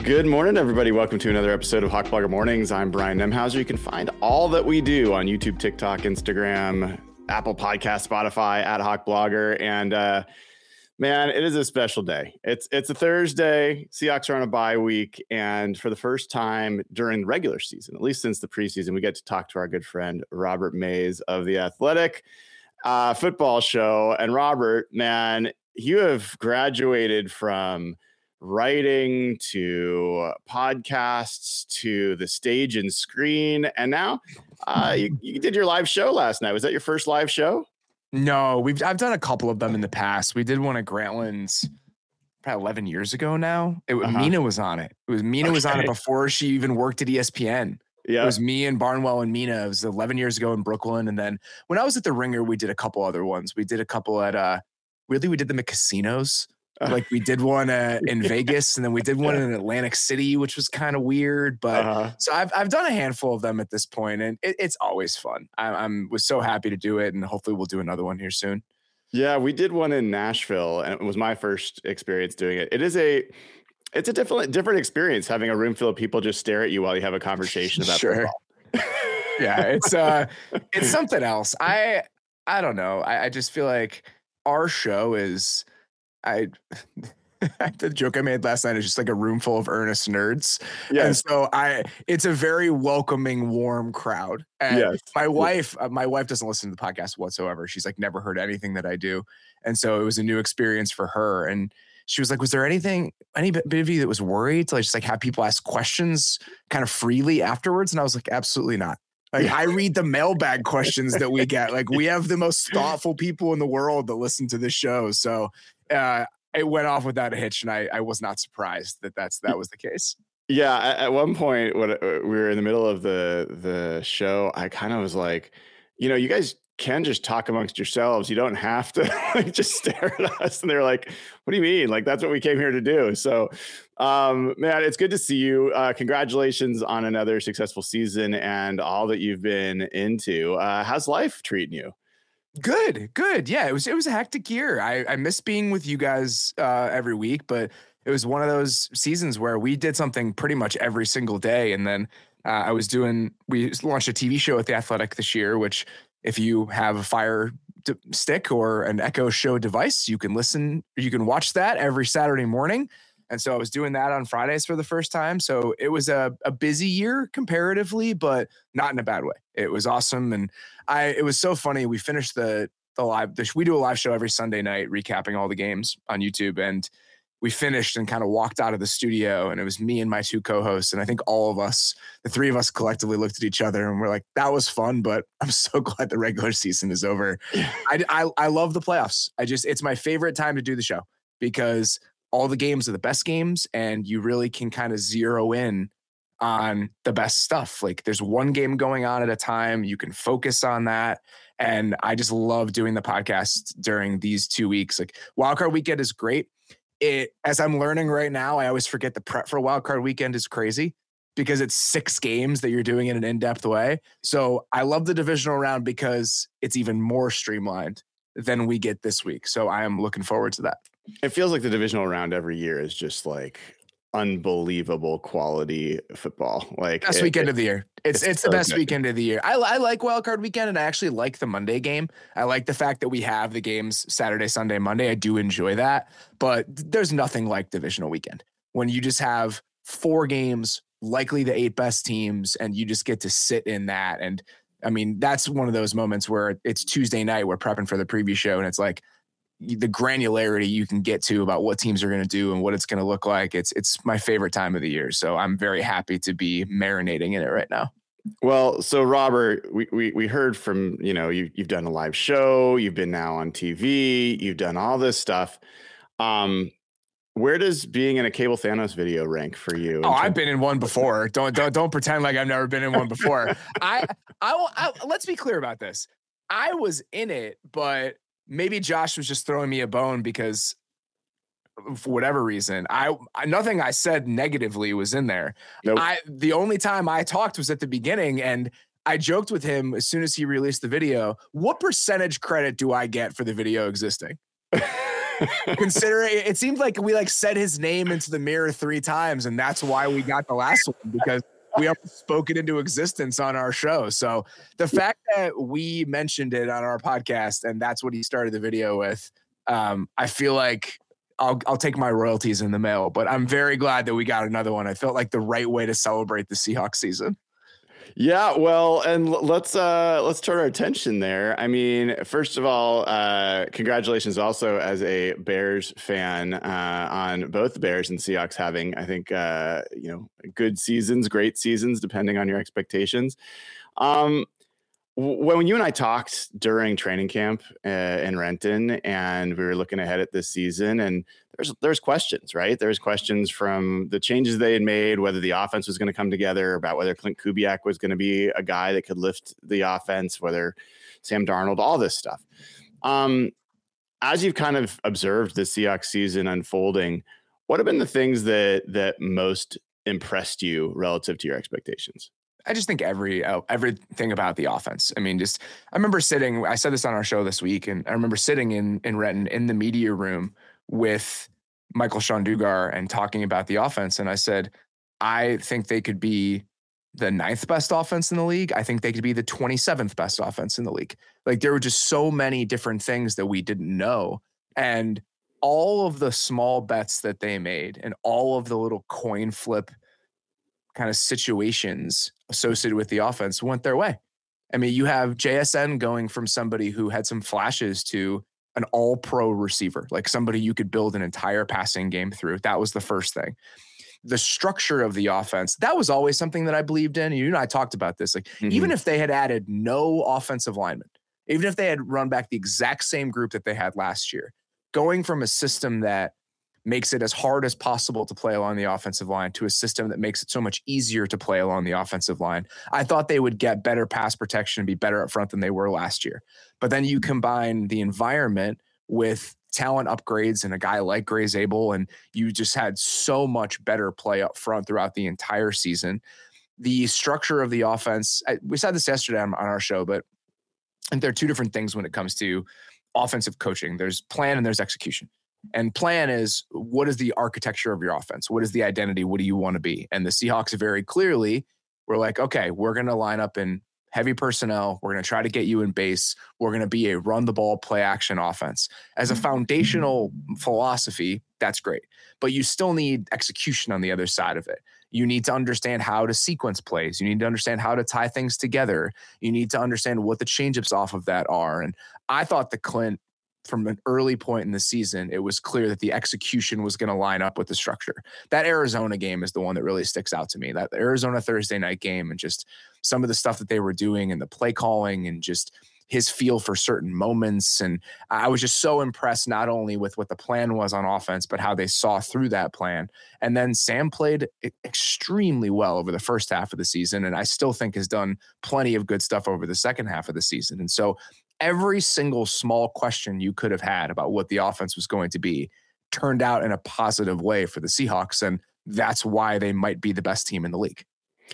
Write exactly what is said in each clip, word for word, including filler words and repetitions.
Good morning, everybody. Welcome to another episode of Hawk Blogger Mornings. I'm Brian Nemhauser. You can find all that we do on YouTube, TikTok, Instagram, Apple Podcast, Spotify, at Hawk Blogger. And uh, man, it is a special day. It's it's a Thursday. Seahawks are on a bye week. And for the first time during the regular season, at least since the preseason, we get to talk to our good friend, Robert Mays of The Athletic uh, Football Show. And Robert, man, you have graduated from writing to podcasts to the stage and screen, and now uh you, you did your live show last night. Was that your first live show? No, we've I've done a couple of them in the past. We did one at Grantland's probably eleven years ago now. It was uh-huh. Mina was on it. It was Mina okay. was on it before she even worked at E S P N. Yeah, it was me and Barnwell and Mina. It was eleven years ago in Brooklyn, and then when I was at the Ringer, we did a couple other ones. We did a couple at uh weirdly we did them at casinos. Like we did one uh, in Vegas, and then we did one in Atlantic City, which was kind of weird. But uh-huh. so I've I've done a handful of them at this point, and it, it's always fun. I, I'm was so happy to do it, and hopefully we'll do another one here soon. Yeah, we did one in Nashville, and it was my first experience doing it. It is a it's a different different experience having a room full of people just stare at you while you have a conversation about sure. football. Yeah, it's uh it's something else. I I don't know. I, I just feel like our show is. I the joke I made last night is just like a room full of earnest nerds. Yes. And so I it's a very welcoming, warm crowd. And yes. my wife, uh, my wife doesn't listen to the podcast whatsoever. She's like never heard anything that I do. And so it was a new experience for her. And she was like, was there anything, any bit of you that was worried to like just like have people ask questions kind of freely afterwards? And I was like, absolutely not. Like I read the mailbag questions that we get. Like we have the most thoughtful people in the world that listen to this show. So uh, it went off without a hitch, and I, I was not surprised that that's that was the case. Yeah, at, at one point when we were in the middle of the the show, I kind of was like, you know, you guys can just talk amongst yourselves. You don't have to like just stare at us. And they're like, what do you mean? Like that's what we came here to do. So, um, man, it's good to see you. Uh, congratulations on another successful season and all that you've been into. Uh, how's life treating you? Good, good. Yeah, it was it was a hectic year. I, I miss being with you guys uh, every week, but it was one of those seasons where we did something pretty much every single day. And then uh, I was doing, we launched a T V show at The Athletic this year, which if you have a Fire d- Stick or an Echo Show device, you can listen, you can watch that every Saturday morning. And so I was doing that on Fridays for the first time. So it was a, a busy year comparatively, but not in a bad way. It was awesome. And I, it was so funny. We finished the, the live, the, we do a live show every Sunday night, recapping all the games on YouTube. And we finished and kind of walked out of the studio, and it was me and my two co-hosts. And I think all of us, the three of us collectively looked at each other and we're like, that was fun, but I'm so glad the regular season is over. I, I, I love the playoffs. I just, it's my favorite time to do the show because all the games are the best games, and you really can kind of zero in on the best stuff. Like there's one game going on at a time. You can focus on that. And I just love doing the podcast during these two weeks. Like Wildcard Weekend is great. It, as I'm learning right now, I always forget the prep for Wildcard Weekend is crazy because it's six games that you're doing in an in-depth way. So I love the divisional round because it's even more streamlined than we get this week. So I am looking forward to that. It feels like the divisional round every year is just like unbelievable quality football. Like best it, weekend it, of the year. It's it's, it's the so best good. weekend of the year. I, I like Wildcard Weekend, and I actually like the Monday game. I like the fact that we have the games Saturday, Sunday, Monday. I do enjoy that, but there's nothing like divisional weekend when you just have four games, likely the eight best teams, and you just get to sit in that. And I mean, that's one of those moments where it's Tuesday night, we're prepping for the preview show, and it's like, the granularity you can get to about what teams are going to do and what it's going to look like. It's, it's my favorite time of the year. So I'm very happy to be marinating in it right now. Well, so Robert, we, we, we heard from, you know, you, you've done a live show, you've been now on T V, you've done all this stuff. Um, where does being in a Cable Thanos video rank for you? Oh, I've been in one before. Don't, don't, don't pretend like I've never been in one before. I, I will, I, let's be clear about this. I was in it, but maybe Josh was just throwing me a bone because for whatever reason, I, I nothing I said negatively was in there. Nope. I the only time I talked was at the beginning, and I joked with him as soon as he released the video. What percentage credit do I get for the video existing? Considering it seemed like we like said his name into the mirror three times, and that's why we got the last one, because we almost spoke it into existence on our show. So the fact that we mentioned it on our podcast and that's what he started the video with, um, I feel like I'll I'll take my royalties in the mail. But I'm very glad that we got another one. I felt like the right way to celebrate the Seahawks season. Yeah, well, and let's uh, let's turn our attention there. I mean, first of all, uh, congratulations also as a Bears fan uh, on both the Bears and Seahawks having, I think, uh, you know, good seasons, great seasons, depending on your expectations. Um, when you and I talked during training camp uh, in Renton, and we were looking ahead at this season, and there's there's questions, right? There's questions from the changes they had made, whether the offense was going to come together, about whether Clint Kubiak was going to be a guy that could lift the offense, whether Sam Darnold, all this stuff. Um, as you've kind of observed the Seahawks season unfolding, what have been the things that that most impressed you relative to your expectations? I just think every uh, everything about the offense. I mean, just I remember sitting. I said this on our show this week, and I remember sitting in in Renton in the media room with Michael Shandugar and talking about the offense. And I said, I think they could be the ninth best offense in the league. I think they could be the twenty-seventh best offense in the league. Like, there were just so many different things that we didn't know. And all of the small bets that they made and all of the little coin flip kind of situations associated with the offense went their way. I mean, you have J S N going from somebody who had some flashes to an all-pro receiver, like somebody you could build an entire passing game through. That was the first thing. The structure of the offense, that was always something that I believed in. You and I talked about this. Like, mm-hmm. even if they had added no offensive linemen, even if they had run back the exact same group that they had last year, going from a system that makes it as hard as possible to play along the offensive line to a system that makes it so much easier to play along the offensive line, I thought they would get better pass protection and be better up front than they were last year. But then you combine the environment with talent upgrades and a guy like Gray Zabel, and you just had so much better play up front throughout the entire season. The structure of the offense, I, we said this yesterday on, on our show, but I think there are two different things when it comes to offensive coaching. There's plan and there's execution. And plan is, what is the architecture of your offense? What is the identity? What do you want to be? And the Seahawks very clearly were like, okay, we're going to line up in heavy personnel. We're going to try to get you in base. We're going to be a run the ball, play action offense. As a foundational philosophy, that's great. But you still need execution on the other side of it. You need to understand how to sequence plays. You need to understand how to tie things together. You need to understand what the changeups off of that are. And I thought the Clint, from an early point in the season, it was clear that the execution was going to line up with the structure. That Arizona game is the one that really sticks out to me. That Arizona Thursday night game, and just some of the stuff that they were doing and the play calling and just his feel for certain moments. And I was just so impressed, not only with what the plan was on offense, but how they saw through that plan. And then Sam played extremely well over the first half of the season, and I still think has done plenty of good stuff over the second half of the season. And so every single small question you could have had about what the offense was going to be turned out in a positive way for the Seahawks. And that's why they might be the best team in the league.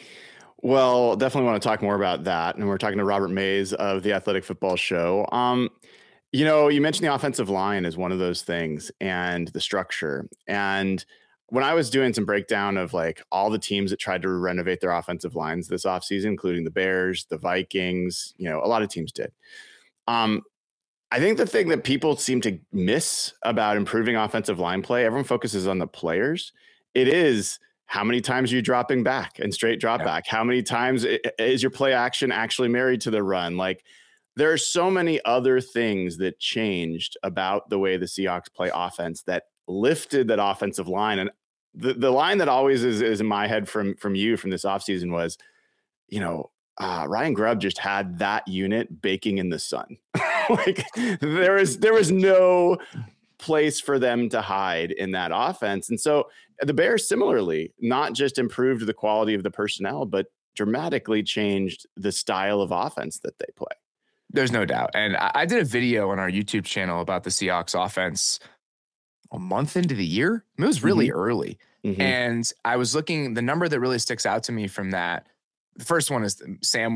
Well, definitely want to talk more about that. And we're talking to Robert Mays of the Athletic Football Show. Um, you know, you mentioned the offensive line as one of those things, and the structure. And when I was doing some breakdown of like all the teams that tried to renovate their offensive lines this offseason, including the Bears, the Vikings, you know, a lot of teams did. Um, I think the thing that people seem to miss about improving offensive line play, everyone focuses on the players. It is, how many times are you dropping back and straight drop yeah. back? How many times is your play action actually married to the run? Like, there are so many other things that changed about the way the Seahawks play offense that lifted that offensive line. And the, the line that always is, is in my head from, from you from this offseason was, you know, Uh, Ryan Grubb just had that unit baking in the sun. Like, there is there was no place for them to hide in that offense. And so the Bears similarly not just improved the quality of the personnel, but dramatically changed the style of offense that they play. There's no doubt. And I did a video on our YouTube channel about the Seahawks offense a month into the year. It was really mm-hmm. early. Mm-hmm. And I was looking, the number that really sticks out to me from that, the first one is Sam was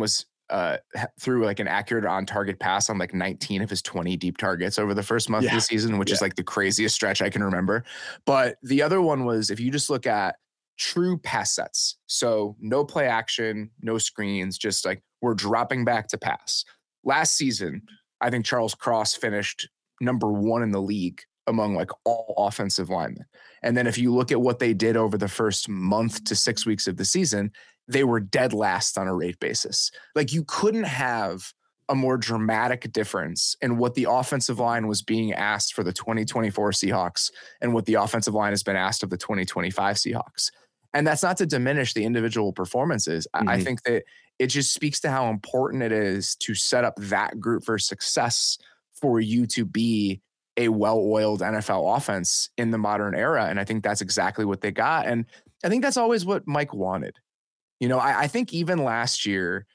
uh, threw like an accurate on target pass on like nineteen of his twenty deep targets over the first month Yeah. of the season, which Yeah. is like the craziest stretch I can remember. But the other one was, if you just look at true pass sets, so no play action, no screens, just like we're dropping back to pass. Last season, I think Charles Cross finished number one in the league among like all offensive linemen. And then if you look at what they did over the first month to six weeks of the season, they were dead last on a rate basis. Like you couldn't have a more dramatic difference in what the offensive line was being asked for the twenty twenty-four Seahawks and what the offensive line has been asked of the twenty twenty-five Seahawks. And that's not to diminish the individual performances. Mm-hmm. I think that it just speaks to how important it is to set up that group for success for you to be a well-oiled N F L offense in the modern era. And I think that's exactly what they got. And I think that's always what Mike wanted. You know, I, I think even last year,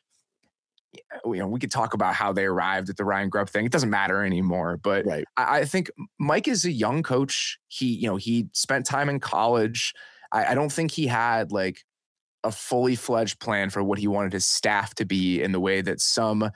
you know, we could talk about how they arrived at the Ryan Grubb thing. It doesn't matter anymore. But right. I, I think Mike is a young coach. He, you know, he spent time in college. I, I don't think he had like a fully fledged plan for what he wanted his staff to be in the way that some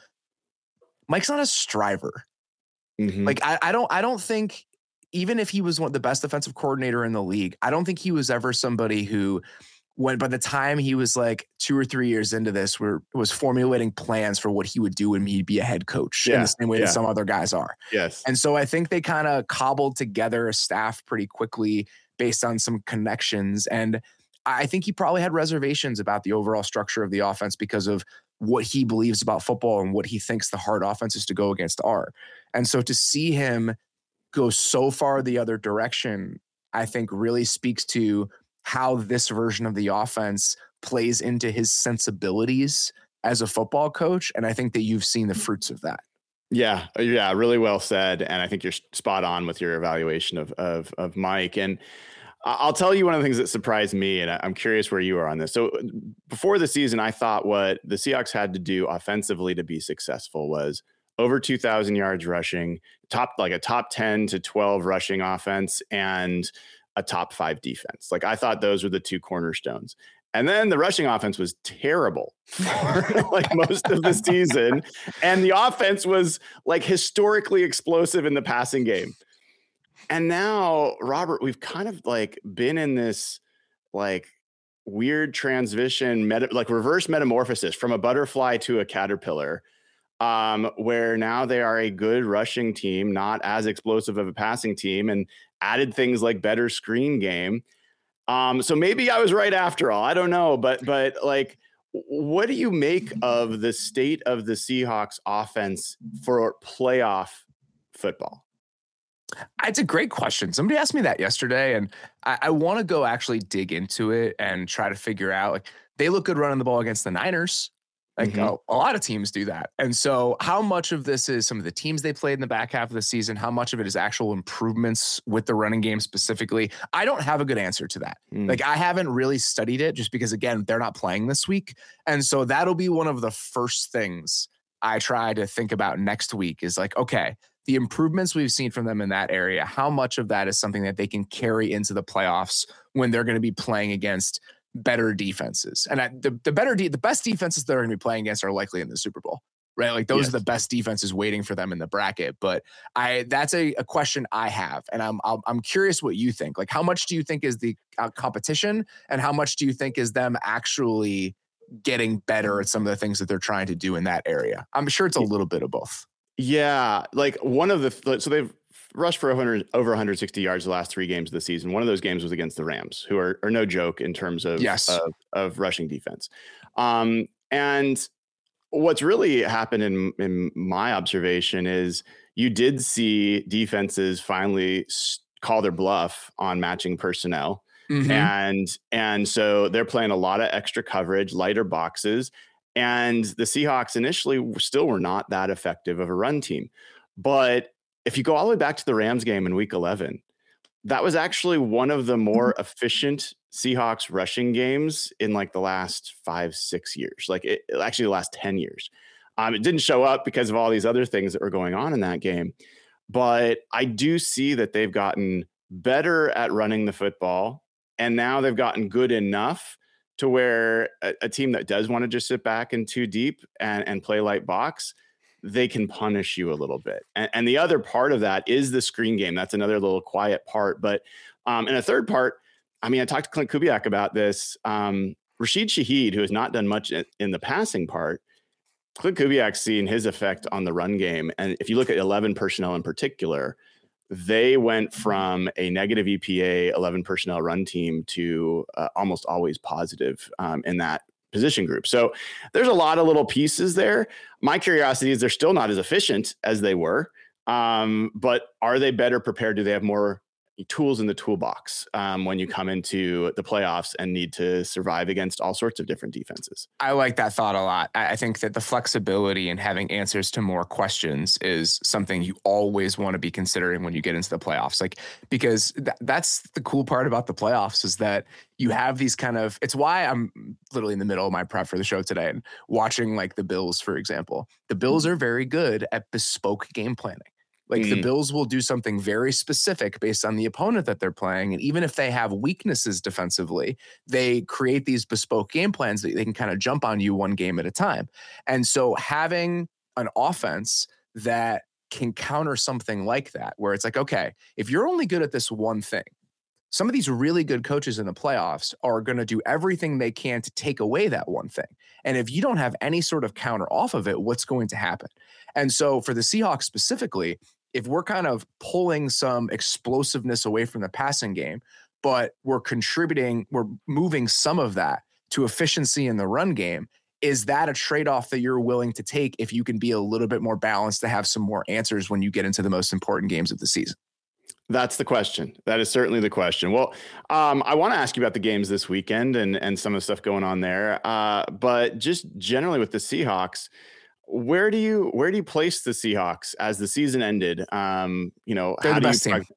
Mike's not a striver. Mm-hmm. Like I, I don't I don't think, even if he was one of the best defensive coordinator in the league, I don't think he was ever somebody who, when by the time he was like two or three years into this, were was formulating plans for what he would do when he'd be a head coach yeah, in the same way yeah. that some other guys are. Yes. And so I think they kind of cobbled together a staff pretty quickly based on some connections. And I think he probably had reservations about the overall structure of the offense because of what he believes about football and what he thinks the hard offenses to go against are. And so to see him go so far the other direction, I think really speaks to how this version of the offense plays into his sensibilities as a football coach. And I think that you've seen the fruits of that. Yeah. Yeah. Really well said. And I think you're spot on with your evaluation of, of, of Mike. And I'll tell you one of the things that surprised me, and I'm curious where you are on this. So before the season, I thought what the Seahawks had to do offensively to be successful was over two thousand yards rushing, top like a top ten to twelve rushing offense, and a top five defense. Like I thought those were the two cornerstones. And then the rushing offense was terrible for like most of the season. And the offense was like historically explosive in the passing game. And now, Robert, we've kind of like been in this like weird transition, meta, like reverse metamorphosis from a butterfly to a caterpillar, um, where now they are a good rushing team, not as explosive of a passing team, and added things like better screen game. Um, so maybe I was right after all. I don't know. But but like, what do you make of the state of the Seahawks offense for playoff football? It's a great question. Somebody asked me that yesterday, and I, I want to go actually dig into it and try to figure out, like, they look good running the ball against the Niners. Like mm-hmm. a, a lot of teams do that. And so how much of this is some of the teams they played in the back half of the season? How much of it is actual improvements with the running game specifically? I don't have a good answer to that. Mm. Like I haven't really studied it just because, again, they're not playing this week. And so that'll be one of the first things I try to think about next week is like, okay, the improvements we've seen from them in that area, how much of that is something that they can carry into the playoffs when they're going to be playing against better defenses? And I, the, the better, de- the best defenses they're going to be playing against are likely in the Super Bowl, right? Like those yes. are the best defenses waiting for them in the bracket. But I, that's a, a question I have. And I'm, I'm, I'm curious what you think. Like, how much do you think is the uh, competition, and how much do you think is them actually getting better at some of the things that they're trying to do in that area? I'm sure it's a little bit of both. Yeah, like one of the so they've rushed for one hundred, over one hundred sixty yards the last three games of the season. One of those games was against the Rams, who are, are no joke in terms of, yes. of of rushing defense. Um, and what's really happened in in my observation is you did see defenses finally call their bluff on matching personnel, mm-hmm. and and so they're playing a lot of extra coverage, lighter boxes. And the Seahawks initially still were not that effective of a run team. But if you go all the way back to the Rams game in week eleven, that was actually one of the more efficient Seahawks rushing games in like the last five, six years, like it, actually the last ten years. Um, it didn't show up because of all these other things that were going on in that game. But I do see that they've gotten better at running the football. And now they've gotten good enough to where a, a team that does want to just sit back and too deep and, and play light box, they can punish you a little bit. And, and the other part of that is the screen game. That's another little quiet part. But um, and a third part, I mean, I talked to Clint Kubiak about this. Um, Rashid Shaheed, who has not done much in, in the passing part, Clint Kubiak's seen his effect on the run game. And if you look at eleven personnel in particular, they went from a negative E P A eleven personnel run team to uh, almost always positive um, in that position group. So there's a lot of little pieces there. My curiosity is they're still not as efficient as they were, um, but are they better prepared? Do they have more tools in the toolbox um, when you come into the playoffs and need to survive against all sorts of different defenses? I like that thought a lot. I think that the flexibility and having answers to more questions is something you always want to be considering when you get into the playoffs. Like, because th- that's the cool part about the playoffs is that you have these kind of, it's why I'm literally in the middle of my prep for the show today and watching like the Bills, for example. The Bills are very good at bespoke game planning. Like mm. the Bills will do something very specific based on the opponent that they're playing. And even if they have weaknesses defensively, they create these bespoke game plans that they can kind of jump on you one game at a time. And so having an offense that can counter something like that, where it's like, okay, if you're only good at this one thing, some of these really good coaches in the playoffs are going to do everything they can to take away that one thing. And if you don't have any sort of counter off of it, what's going to happen? And so for the Seahawks specifically, if we're kind of pulling some explosiveness away from the passing game, but we're contributing, we're moving some of that to efficiency in the run game, is that a trade-off that you're willing to take if you can be a little bit more balanced to have some more answers when you get into the most important games of the season? That's the question. That is certainly the question. Well, um, I want to ask you about the games this weekend and, and some of the stuff going on there. Uh, but just generally with the Seahawks, where do you where do you place the Seahawks as the season ended? Um, you know, they're how the do best you team.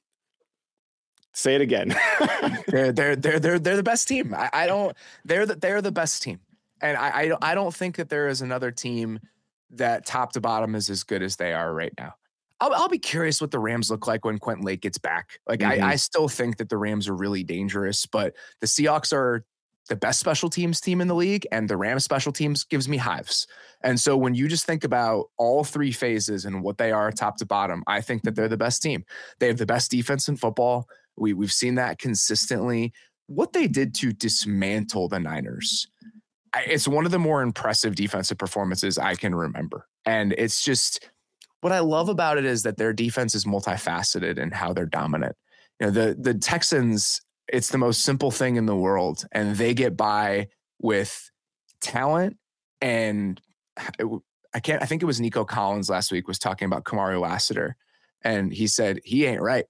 Say it again. they're they're they're they're they're the best team. I, I don't. They're the, they're the best team, and I I don't, I don't think that there is another team that top to bottom is as good as they are right now. I'll, I'll be curious what the Rams look like when Quentin Lake gets back. Like, mm-hmm. I, I still think that the Rams are really dangerous, but the Seahawks are the best special teams team in the league, and the Rams special teams gives me hives. And so when you just think about all three phases and what they are top to bottom, I think that they're the best team. They have the best defense in football. We, we've seen that consistently. What they did to dismantle the Niners, it's one of the more impressive defensive performances I can remember. And it's just... what I love about it is that their defense is multifaceted in how they're dominant. You know, the the Texans, it's the most simple thing in the world, and they get by with talent. And it, I can't. I think it was Nico Collins last week was talking about Kamari Lassiter, and he said he ain't right.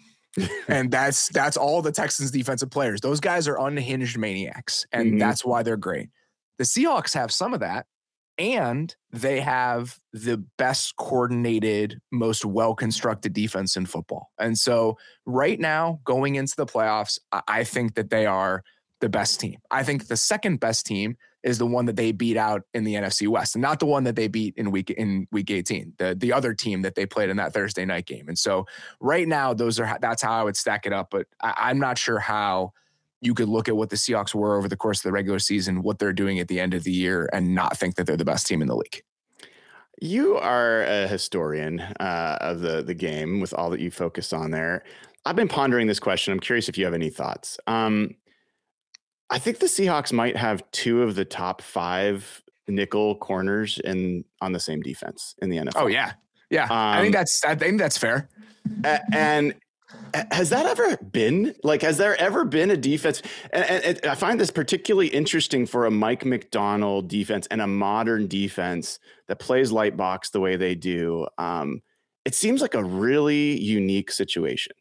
And that's that's all the Texans defensive players. Those guys are unhinged maniacs, and mm-hmm. that's why they're great. The Seahawks have some of that. And they have the best coordinated, most well-constructed defense in football. And so right now, going into the playoffs, I think that they are the best team. I think the second best team is the one that they beat out in the N F C West, and not the one that they beat in week in week eighteen, the, the other team that they played in that Thursday night game. And so right now, those are that's how I would stack it up. But I, I'm not sure how you could look at what the Seahawks were over the course of the regular season, what they're doing at the end of the year, and not think that they're the best team in the league. You are a historian uh, of the, the game with all that you focus on there. I've been pondering this question. I'm curious if you have any thoughts. Um, I think the Seahawks might have two of the top five nickel corners in on the same defense in the N F L. Oh, yeah. Yeah. Um, I think that's I think that's fair. And has that ever been like, has there ever been a defense? And, and I find this particularly interesting for a Mike Macdonald defense and a modern defense that plays light box the way they do. Um, it seems like a really unique situation.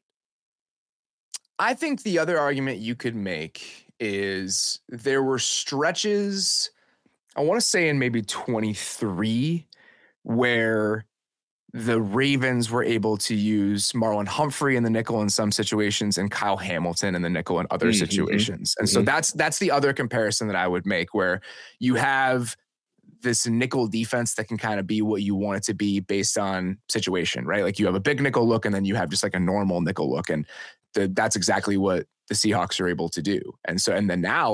I think the other argument you could make is there were stretches, I want to say in maybe twenty-three, where the Ravens were able to use Marlon Humphrey in the nickel in some situations and Kyle Hamilton in the nickel in other mm-hmm. situations. And mm-hmm. so that's that's the other comparison that I would make, where you have this nickel defense that can kind of be what you want it to be based on situation, right? Like you have a big nickel look and then you have just like a normal nickel look. And the, that's exactly what the Seahawks are able to do. And so, and then now, like,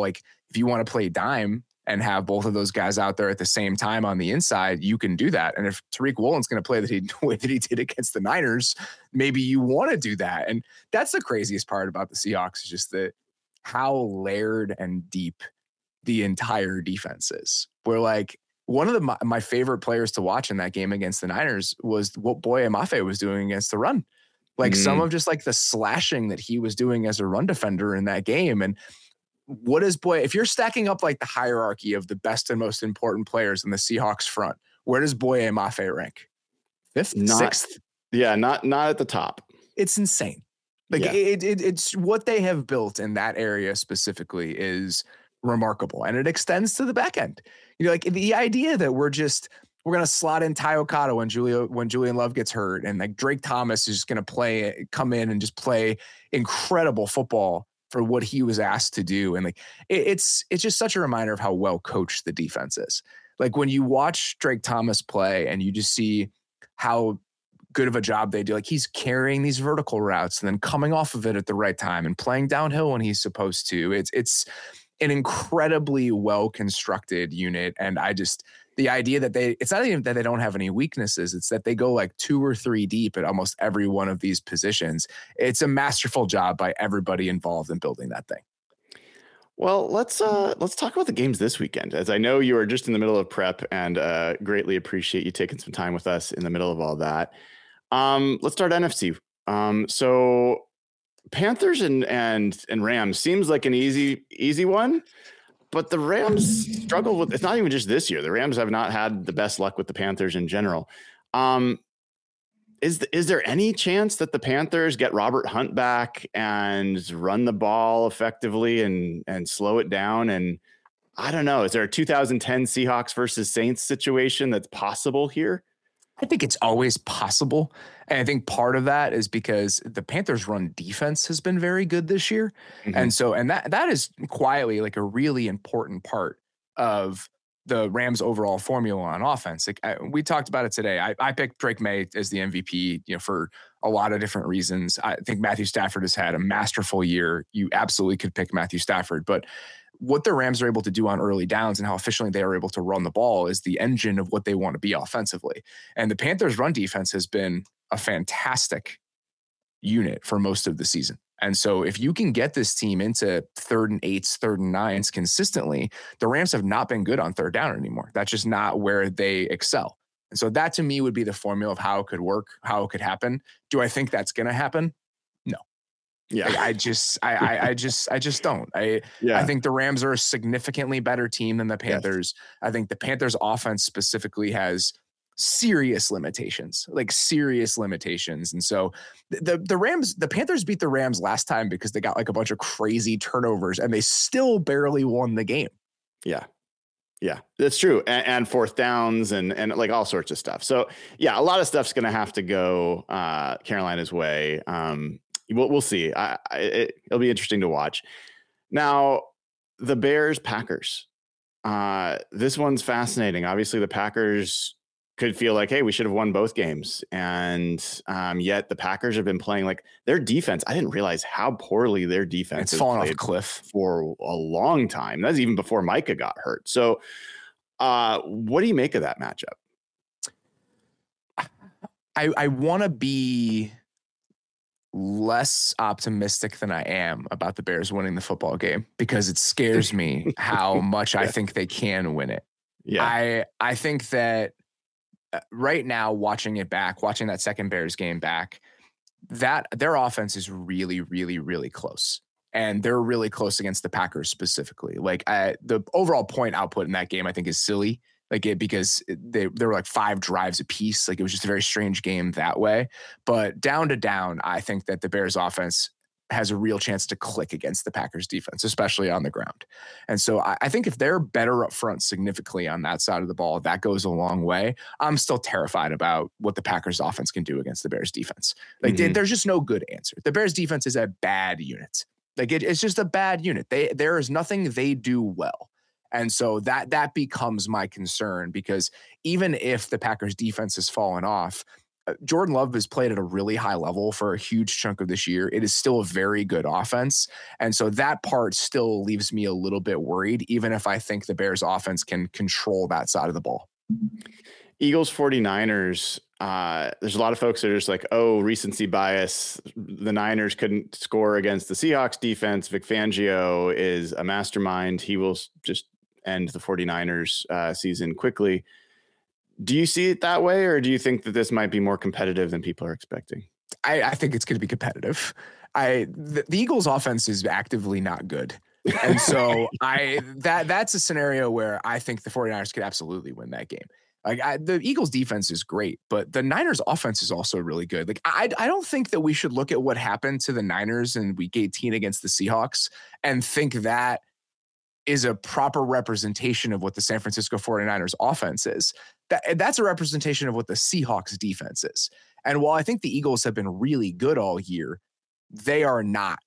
if you want to play dime and have both of those guys out there at the same time on the inside, you can do that. And if Tariq Woolen's going to play that he, the way that he did against the Niners, maybe you want to do that. And that's the craziest part about the Seahawks is just that how layered and deep the entire defense is. We're like, one of the, my, my favorite players to watch in that game against the Niners was what Boye Mafe was doing against the run. Like mm. some of just like the slashing that he was doing as a run defender in that game. And what is Boye, if you're stacking up like the hierarchy of the best and most important players in the Seahawks front, where does Boye Mafe rank? Fifth, not, sixth? Yeah, not not at the top. It's insane. Like yeah. it, it, it's what they have built in that area specifically is remarkable, and it extends to the back end. You know, like the idea that we're just we're gonna slot in Ty Okada when Julio when Julian Love gets hurt, and like Drake Thomas is just gonna play, come in and just play incredible football for what he was asked to do, and like it, it's it's just such a reminder of how well coached the defense is. Like when you watch Drake Thomas play, and you just see how good of a job they do. Like he's carrying these vertical routes and then coming off of it at the right time and playing downhill when he's supposed to. It's it's an incredibly well-constructed unit. And I just, the idea that they, it's not even that they don't have any weaknesses. It's that they go like two or three deep at almost every one of these positions. It's a masterful job by everybody involved in building that thing. Well, let's uh, let's talk about the games this weekend, as I know you are just in the middle of prep, and uh, greatly appreciate you taking some time with us in the middle of all that. Um, let's start N F C. Um, so Panthers and and and Rams seems like an easy easy one, but the Rams struggle with. It's not even just this year. The Rams have not had the best luck with the Panthers in general. Um, is the, is there any chance that the Panthers get Robert Hunt back and run the ball effectively and and slow it down? And I don't know. Is there a two thousand ten Seahawks versus Saints situation that's possible here? I think it's always possible. And I think part of that is because the Panthers run defense has been very good this year. Mm-hmm. And so, and that, that is quietly like a really important part of the Rams overall formula on offense. Like I, we talked about it today. I, I picked Drake May as the M V P, you know, for a lot of different reasons. I think Matthew Stafford has had a masterful year. You absolutely could pick Matthew Stafford, but what the Rams are able to do on early downs and how efficiently they are able to run the ball is the engine of what they want to be offensively. And the Panthers' run defense has been a fantastic unit for most of the season. And so if you can get this team into third and eights, third and nines consistently, the Rams have not been good on third down anymore. That's just not where they excel. And so that to me would be the formula of how it could work, how it could happen. Do I think that's going to happen? No. Yeah, like I just, I, I, I just, I just don't. I, yeah. I think the Rams are a significantly better team than the Panthers. Yes. I think the Panthers' offense specifically has serious limitations, like serious limitations. And so the the Rams, the Panthers beat the Rams last time because they got like a bunch of crazy turnovers, and they still barely won the game. Yeah. Yeah, that's true. And, and fourth downs and, and like all sorts of stuff. So yeah, a lot of stuff's going to have to go uh, Carolina's way. Um, We'll, we'll see. I, I, it, it'll be interesting to watch. Now, the Bears Packers. Uh, this one's fascinating. Obviously, the Packers could feel like, hey, we should have won both games. And um, yet the Packers have been playing like their defense. I didn't realize how poorly their defense it's has fallen played off a cliff for a long time. That's even before Micah got hurt. So uh, what do you make of that matchup? I, I want to be less optimistic than I am about the Bears winning the football game because it scares me how much yeah. I think they can win it. Yeah. I I think that right now, watching it back, watching that second Bears game back, that their offense is really, really, really close. And they're really close against the Packers specifically. Like I, the overall point output in that game, I think is silly. Like it, because they, there were like five drives apiece. Like it was just a very strange game that way. But down to down, I think that the Bears offense has a real chance to click against the Packers defense, especially on the ground. And so I, I think if they're better up front significantly on that side of the ball, that goes a long way. I'm still terrified about what the Packers offense can do against the Bears defense. Like mm-hmm. they, there's just no good answer. The Bears defense is a bad unit. Like it, it's just a bad unit. They, there is nothing they do well. And so that that becomes my concern, because even if the Packers defense has fallen off, Jordan Love has played at a really high level for a huge chunk of this year. It is still a very good offense. And so that part still leaves me a little bit worried, even if I think the Bears offense can control that side of the ball. Eagles 49ers, uh, there's a lot of folks that are just like, oh, recency bias. The Niners couldn't score against the Seahawks defense. Vic Fangio is a mastermind. He will just end the 49ers uh, season quickly. Do you see it that way, or do you think that this might be more competitive than people are expecting? I, I think it's going to be competitive. I the, the Eagles offense is actively not good. And so I that that's a scenario where I think the 49ers could absolutely win that game. Like I, the Eagles defense is great, but the Niners offense is also really good. Like I, I don't think that we should look at what happened to the Niners in week eighteen against the Seahawks and think that is a proper representation of what the San Francisco 49ers offense is. That, that's a representation of what the Seahawks defense is. And while I think the Eagles have been really good all year, they are not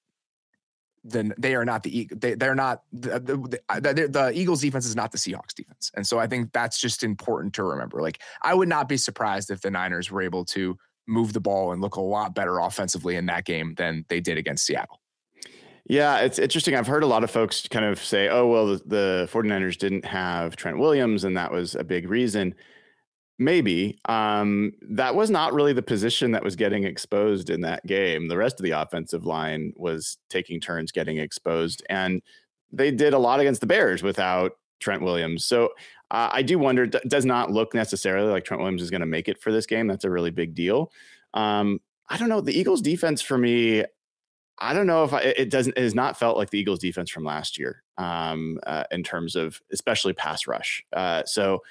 then they are not the they, they're not the, the, the, the Eagles defense is not the Seahawks defense. And so I think that's just important to remember. Like I would not be surprised if the Niners were able to move the ball and look a lot better offensively in that game than they did against Seattle. Yeah, it's interesting. I've heard a lot of folks kind of say, oh, well, the, the 49ers didn't have Trent Williams, and that was a big reason. Maybe. Um, that was not really the position that was getting exposed in that game. The rest of the offensive line was taking turns getting exposed, and they did a lot against the Bears without Trent Williams. So uh, I do wonder, it does not look necessarily like Trent Williams is going to make it for this game. That's a really big deal. Um, I don't know. The Eagles defense for me, I don't know if I, it doesn't, it has not felt like the Eagles defense from last year um, uh, in terms of especially pass rush. Uh, so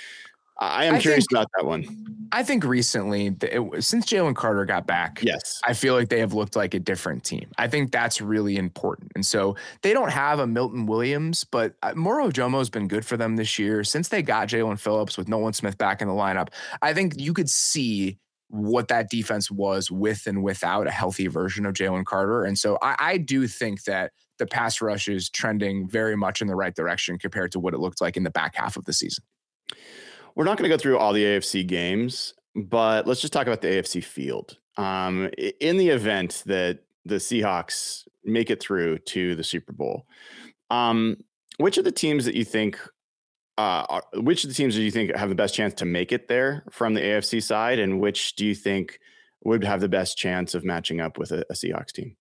I am I curious think, about that one. I think recently, it, since Jalen Carter got back, yes, I feel like they have looked like a different team. I think that's really important. And so they don't have a Milton Williams, but Moro Jomo has been good for them this year. Since they got Jalen Phillips with Nolan Smith back in the lineup, I think you could see what that defense was with and without a healthy version of Jalen Carter. And so I, I do think that the pass rush is trending very much in the right direction compared to what it looked like in the back half of the season. We're not going to go through all the A F C games, but let's just talk about the A F C field. Um, in the event that the Seahawks make it through to the Super Bowl, um, which of the teams that you think Uh, are, which of the teams do you think have the best chance to make it there from the A F C side, and which do you think would have the best chance of matching up with a, a Seahawks team?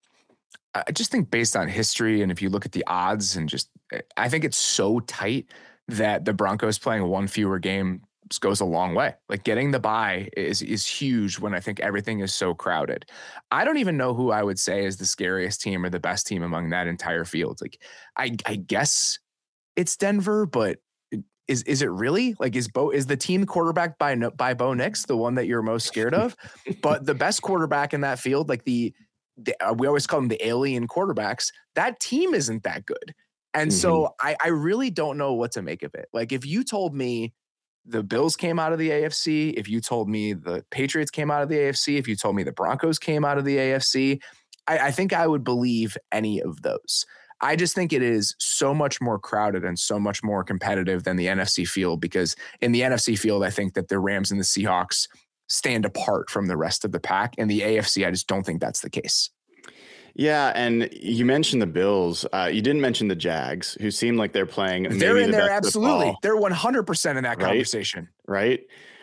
I just think based on history, and if you look at the odds, and just I think it's so tight that the Broncos playing one fewer game goes a long way. Like getting the bye is is huge when I think everything is so crowded. I don't even know who I would say is the scariest team or the best team among that entire field. Like I, I guess it's Denver, but Is is it really like is Bo is the team quarterback by by Bo Nix the one that you're most scared of? But the best quarterback in that field, like the, the uh, we always call them the alien quarterbacks. That team isn't that good, and mm-hmm. so I I really don't know what to make of it. Like if you told me the Bills came out of the A F C, if you told me the Patriots came out of the A F C, if you told me the Broncos came out of the A F C, I, I think I would believe any of those. I just think it is so much more crowded and so much more competitive than the N F C field, because in the N F C field, I think that the Rams and the Seahawks stand apart from the rest of the pack. In the A F C, I just don't think that's the case. Yeah, and you mentioned the Bills. Uh, you didn't mention the Jags, who seem like they're playing. They're in the there, absolutely. They're one hundred percent in that right? conversation. Right?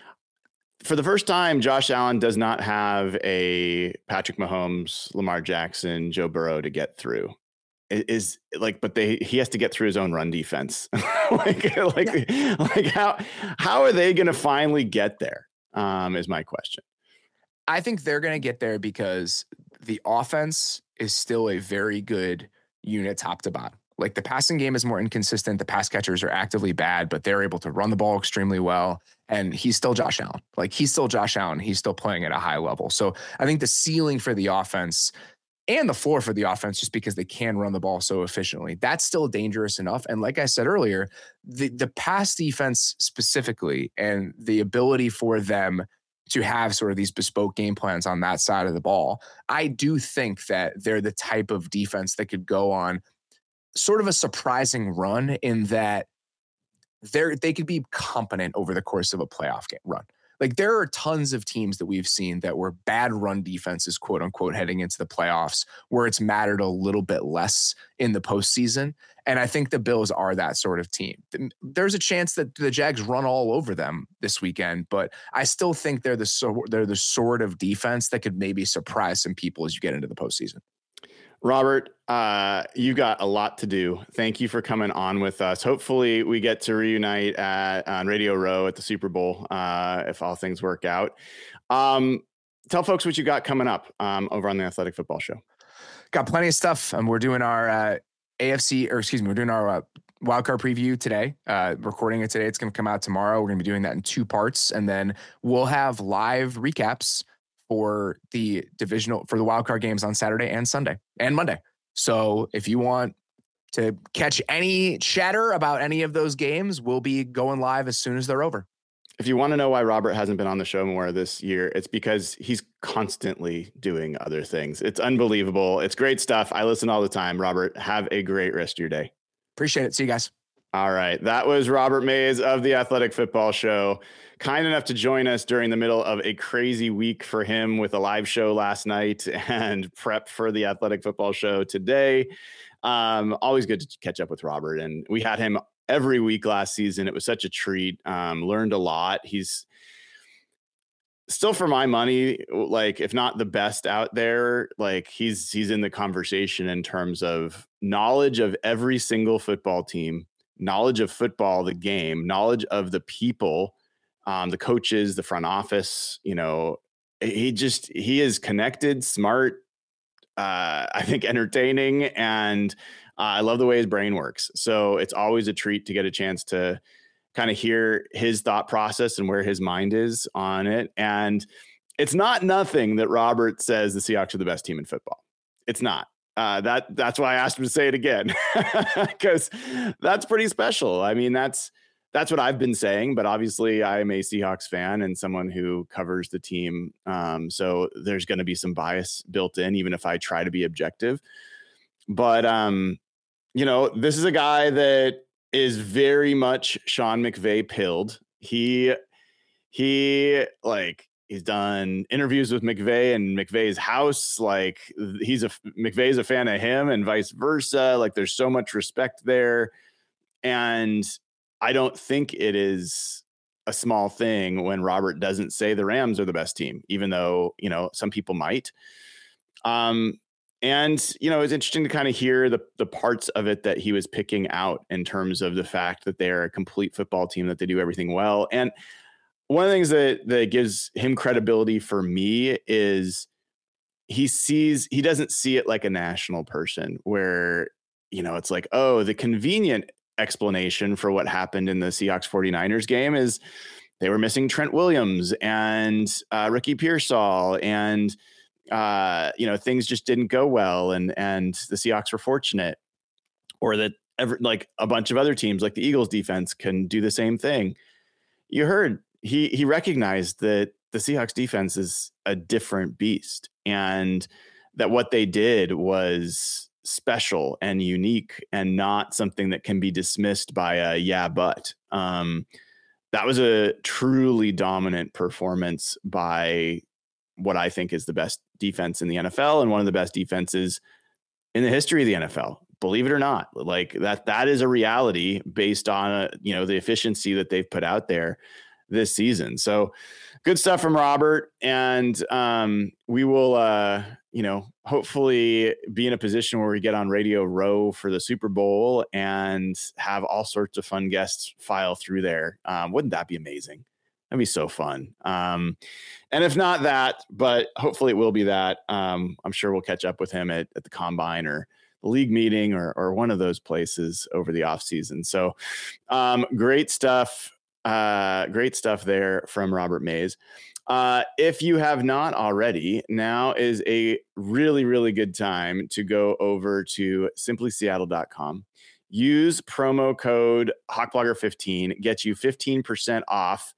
For the first time, Josh Allen does not have a Patrick Mahomes, Lamar Jackson, Joe Burrow to get through. Is like, but they he has to get through his own run defense. like, like, yeah. like how how are they going to finally get there? Um, is my question. I think they're going to get there because the offense is still a very good unit, top to bottom. Like the passing game is more inconsistent. The pass catchers are actively bad, but they're able to run the ball extremely well. And he's still Josh Allen. Like he's still Josh Allen. He's still playing at a high level. So I think the ceiling for the offense and the floor for the offense, just because they can run the ball so efficiently, that's still dangerous enough. And like I said earlier, the, the pass defense specifically and the ability for them to have sort of these bespoke game plans on that side of the ball, I do think that they're the type of defense that could go on sort of a surprising run in that they're, they could be competent over the course of a playoff game run. Like there are tons of teams that we've seen that were bad run defenses, quote unquote, heading into the playoffs, where it's mattered a little bit less in the postseason. And I think the Bills are that sort of team. There's a chance that the Jags run all over them this weekend, but I still think they're the so they're the sort of defense that could maybe surprise some people as you get into the postseason. Robert, uh, you got a lot to do. Thank you for coming on with us. Hopefully we get to reunite at on Radio Row at the Super Bowl, uh, if all things work out. Um, tell folks what you got coming up um, over on the Athletic Football Show. Got plenty of stuff. And um, we're doing our uh, A F C, or excuse me, we're doing our uh, wildcard preview today, uh, recording it today. It's going to come out tomorrow. We're going to be doing that in two parts. And then we'll have live recaps for the divisional, for the wildcard games on Saturday and Sunday and Monday. So if you want to catch any chatter about any of those games, we'll be going live as soon as they're over. If you want to know why Robert hasn't been on the show more this year, it's because he's constantly doing other things. It's unbelievable. It's great stuff. I listen all the time. Robert, have a great rest of your day. Appreciate it. See you guys. All right. That was Robert Mays of the Athletic Football Show. Kind enough to join us during the middle of a crazy week for him with a live show last night and prep for the Athletic Football Show today. Um, always good to catch up with Robert. And we had him every week last season. It was such a treat. Um, learned a lot. He's still, for my money, like if not the best out there, like he's, he's in the conversation in terms of knowledge of every single football team, knowledge of football, the game, knowledge of the people, um, the coaches, the front office. You know, he just, he is connected, smart, uh, I think entertaining, and uh, I love the way his brain works. So it's always a treat to get a chance to kind of hear his thought process and where his mind is on it. And it's not nothing that Robert says the Seahawks are the best team in football. It's not. Uh, that that's why I asked him to say it again, because that's pretty special. I mean, that's that's what I've been saying, but obviously I'm a Seahawks fan and someone who covers the team. Um, so there's going to be some bias built in, even if I try to be objective. But, um, you know, this is a guy that is very much Sean McVay pilled. He, he like, he's done interviews with McVay and McVay's house. Like he's a McVay's a fan of him and vice versa. Like there's so much respect there. And I don't think it is a small thing when Robert doesn't say the Rams are the best team, even though, you know, some people might. Um, and, you know, it's interesting to kind of hear the the parts of it that he was picking out in terms of the fact that they're a complete football team, that they do everything well. And one of the things that, that gives him credibility for me is he sees, he doesn't see it like a national person where, you know, it's like, oh, the convenient explanation for what happened in the Seahawks 49ers game is they were missing Trent Williams and uh, Ricky Pearsall, and uh, you know, things just didn't go well, and and the Seahawks were fortunate, or that ever like a bunch of other teams like the Eagles defense can do the same thing. You heard he he recognized that the Seahawks defense is a different beast, and that what they did was special and unique and not something that can be dismissed by a yeah, but um, that was a truly dominant performance by what I think is the best defense in the N F L and one of the best defenses in the history of the N F L. Believe it or not, like that, that is a reality based on, uh, you know, the efficiency that they've put out there this season. So good stuff from Robert. And um, we will, uh, you know, hopefully be in a position where we get on Radio Row for the Super Bowl and have all sorts of fun guests file through there. Um, wouldn't that be amazing? That'd be so fun. Um, and if not that, but hopefully it will be that. Um, I'm sure we'll catch up with him at, at the Combine or the league meeting or, or one of those places over the off season. So um, great stuff. Uh, great stuff there from Robert Mays. Uh, if you have not already, now is a really, really good time to go over to simply seattle dot com. Use promo code Hawkblogger fifteen, get you fifteen percent off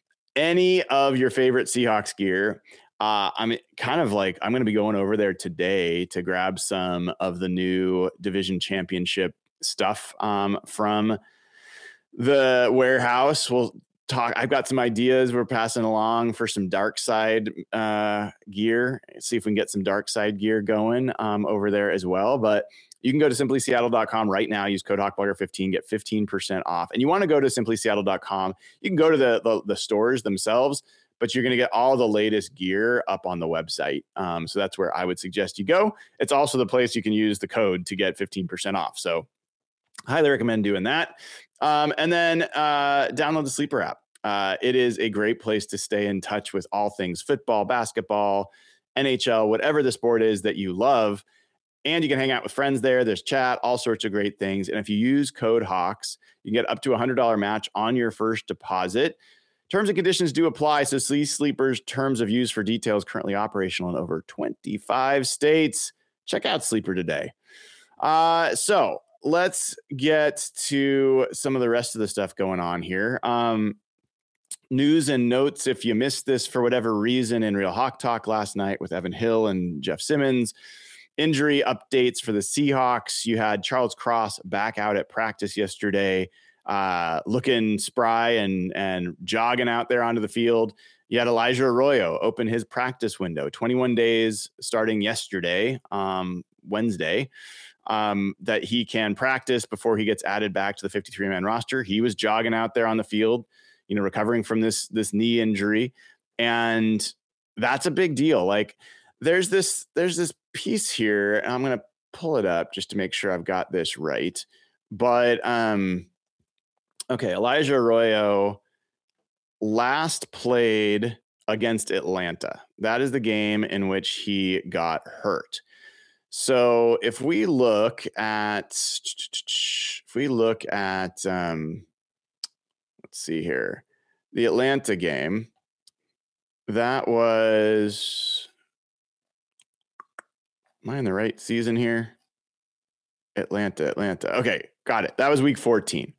any of your favorite Seahawks gear. Uh, I'm kind of like, I'm going to be going over there today to grab some of the new division championship stuff um, from the warehouse. We'll talk. I've got some ideas we're passing along for some dark side uh, gear. See if we can get some dark side gear going um, over there as well. But you can go to simply seattle dot com right now. Use code hawk blogger fifteen, get fifteen percent off. And you want to go to simply seattle dot com. You can go to the, the, the stores themselves, but you're going to get all the latest gear up on the website. Um, so that's where I would suggest you go. It's also the place you can use the code to get fifteen percent off. So highly recommend doing that. Um, and then uh, download the Sleeper app. Uh, it is a great place to stay in touch with all things football, basketball, N H L, whatever the sport is that you love. And you can hang out with friends there. There's chat, all sorts of great things. And if you use code Hawks, you can get up to a one hundred dollars match on your first deposit. Terms and conditions do apply. So see Sleeper's terms of use for details. Currently operational in over twenty-five states. Check out Sleeper today. Uh, so let's get to some of the rest of the stuff going on here. Um, news and notes. If you missed this for whatever reason in Real Hawk Talk last night with Evan Hill and Jeff Simmons, injury updates for the Seahawks. You had Charles Cross back out at practice yesterday, uh, looking spry and, and jogging out there onto the field. You had Elijah Arroyo open his practice window, twenty-one days starting yesterday, um, Wednesday, um, that he can practice before he gets added back to the fifty-three man roster. He was jogging out there on the field, you know, recovering from this, this knee injury. And that's a big deal. Like there's this, there's this piece here, and I'm going to pull it up just to make sure I've got this right. But, um, okay. Elijah Arroyo last played against Atlanta. That is the game in which he got hurt. So if we look at, if we look at, um, let's see here, the Atlanta game, that was, am I in the right season here? Atlanta, Atlanta. Okay, got it. That was week fourteen.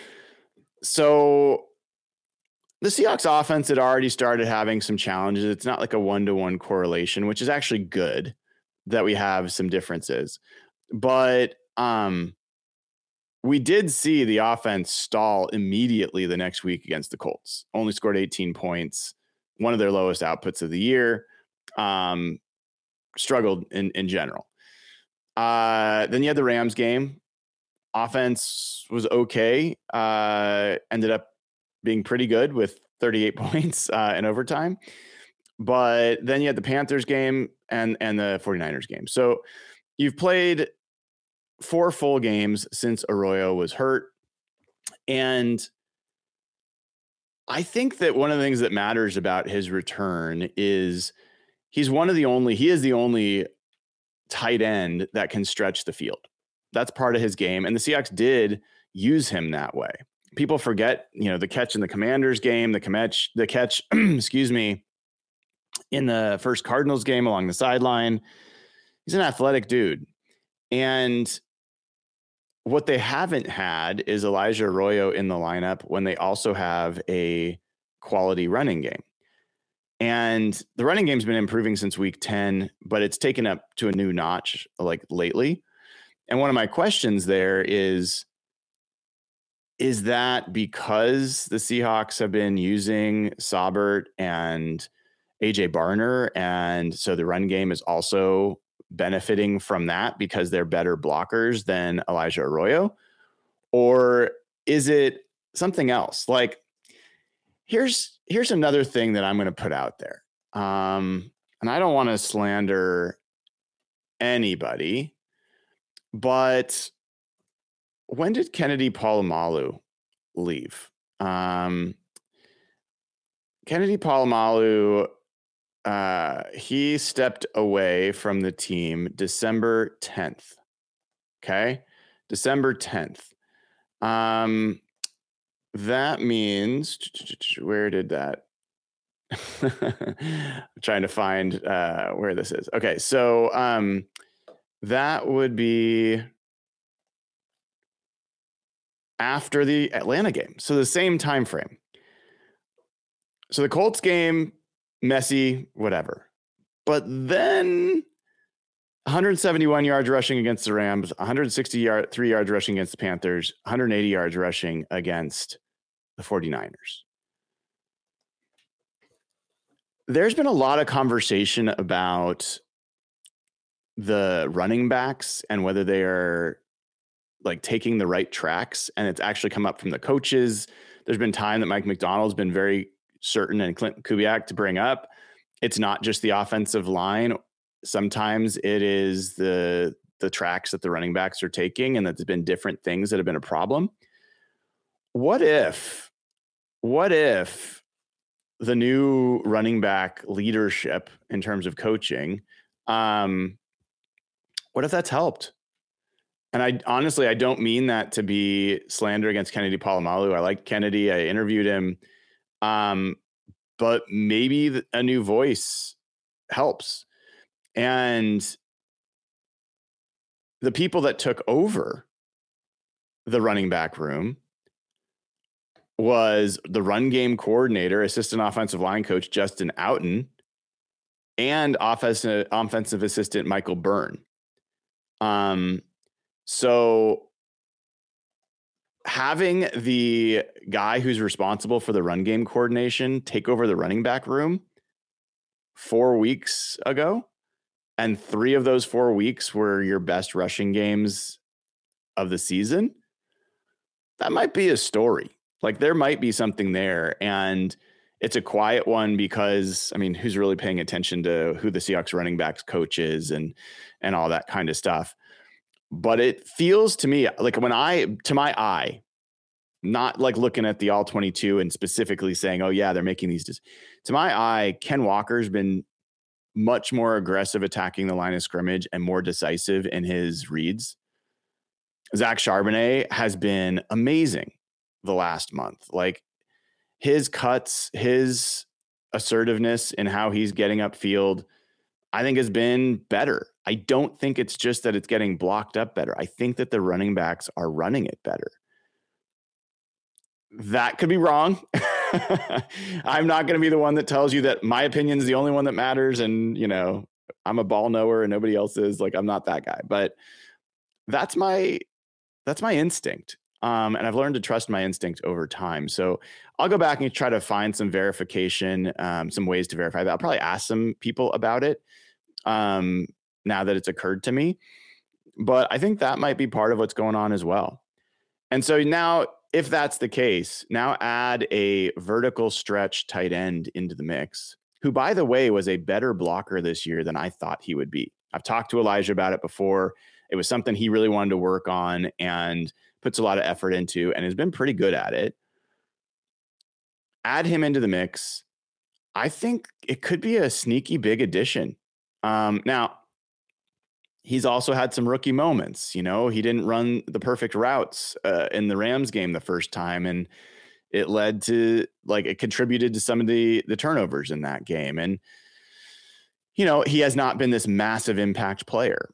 So the Seahawks offense had already started having some challenges. It's not like a one-to-one correlation, which is actually good that we have some differences. But um, we did see the offense stall immediately the next week against the Colts. Only scored eighteen points, one of their lowest outputs of the year. Um, struggled in, in general. Uh, then you had the Rams game. Offense was okay. Uh, ended up being pretty good with thirty-eight points uh, in overtime. But then you had the Panthers game and, and the 49ers game. So you've played four full games since Arroyo was hurt. And I think that one of the things that matters about his return is he's one of the only, he is the only tight end that can stretch the field. That's part of his game. And the Seahawks did use him that way. People forget, you know, the catch in the Commanders game, the catch, the catch, excuse me, in the first Cardinals game along the sideline. He's an athletic dude. And what they haven't had is Elijah Arroyo in the lineup when they also have a quality running game. And the running game's been improving since week ten, but it's taken up to a new notch like lately. And one of my questions there is, is that because the Seahawks have been using Saubert and A J Barner, and so the run game is also benefiting from that because they're better blockers than Elijah Arroyo? Or is it something else? Like, here's here's another thing that I'm going to put out there. Um, and I don't want to slander anybody, but when did Kennedy Polamalu leave? Um, Kennedy Polamalu, uh, he stepped away from the team December tenth. Okay. December tenth. Um, that means, where did that? I'm trying to find uh, where this is. Okay. So um, that would be after the Atlanta game. So the same time frame. So the Colts game, messy, whatever. But then one hundred seventy-one yards rushing against the Rams, one hundred sixty-three yards rushing against the Panthers, one hundred eighty yards rushing against the 49ers. there's been a lot of conversation about the running backs and whether they are like taking the right tracks, and it's actually come up from the coaches. There's been time that Mike Macdonald's been very certain, and Clint Kubiak to bring up. It's not just the offensive line. Sometimes it is the the tracks that the running backs are taking, and that there's been different things that have been a problem. What if, what if the new running back leadership in terms of coaching, um, what if that's helped? And I honestly, I don't mean that to be slander against Kennedy Polamalu. I like Kennedy. I interviewed him. Um, but maybe a new voice helps. And the people that took over the running back room was the run game coordinator, assistant offensive line coach Justin Outen, and offensive offensive assistant Michael Byrne. Um, so having the guy who's responsible for the run game coordination take over the running back room four weeks ago, and three of those four weeks were your best rushing games of the season, that might be a story. Like there might be something there, and it's a quiet one because, I mean, who's really paying attention to who the Seahawks running backs coach is and, and all that kind of stuff. But it feels to me like when I, to my eye, not like looking at the all twenty-two and specifically saying, oh yeah, they're making these. Dis-. To my eye, Ken Walker's been much more aggressive attacking the line of scrimmage and more decisive in his reads. Zach Charbonnet has been amazing the last month. Like his cuts, his assertiveness in how he's getting upfield, I think has been better. I don't think it's just that it's getting blocked up better. I think that the running backs are running it better. That could be wrong. I'm not going to be the one that tells you that my opinion is the only one that matters. And, you know, I'm a ball knower and nobody else is. Like, I'm not that guy, but that's my, that's my instinct. Um, and I've learned to trust my instinct over time. So I'll go back and try to find some verification, um, some ways to verify that. I'll probably ask some people about it um, now that it's occurred to me. But I think that might be part of what's going on as well. And so now, if that's the case, now add a vertical stretch tight end into the mix, who, by the way, was a better blocker this year than I thought he would be. I've talked to Elijah about it before. It was something he really wanted to work on and puts a lot of effort into and has been pretty good at it. Add him into the mix. I think it could be a sneaky big addition. Um, now, he's also had some rookie moments. You know, he didn't run the perfect routes uh, in the Rams game the first time, and it led to, like, it contributed to some of the the turnovers in that game. And, you know, he has not been this massive impact player.